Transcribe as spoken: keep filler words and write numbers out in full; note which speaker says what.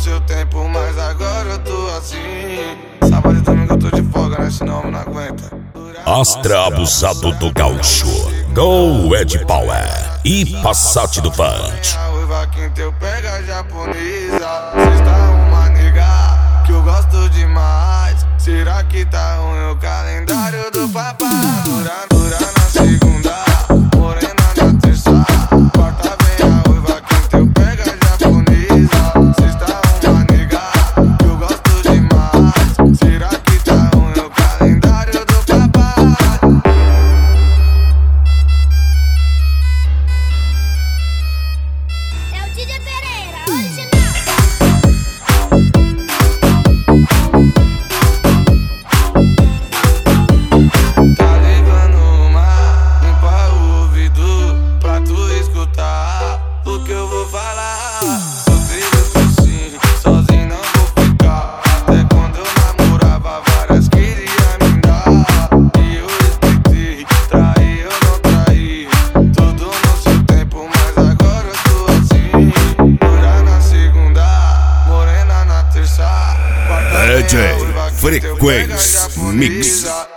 Speaker 1: seu tempo, mas agora eu tô assim. Sábado e domingo eu tô de folga, né? Senão eu não aguenta.
Speaker 2: Astra abusado do gaúcho, Go Ed Power e Passat do Punch.
Speaker 1: A uiva quinta eu pego a japonesa. Cês tá uma nega que eu gosto demais. Será que tá ruim o calendário do papai? Dura, dura na segunda, morena na terça, quarta vem a uiva quinta eu pego a japonesa. Cês tá uma nega que eu gosto demais. Será que tá ruim o calendário do papai?
Speaker 3: É o Didi Pereira, original.
Speaker 1: Tá ligando uma, limpa o ouvido pra tu escutar o que eu vou falar. Sou trilho, sou sim, sozinho não vou ficar. Até quando eu namorava, várias queria me dar. E eu respeitei, traí eu não traí. Tudo no seu tempo, mas agora eu tô assim. Dura na segunda, morena na terça, quarta
Speaker 2: D J
Speaker 1: vem a uiva quinta eu pego a
Speaker 2: Frequência Mix.
Speaker 1: japonesa.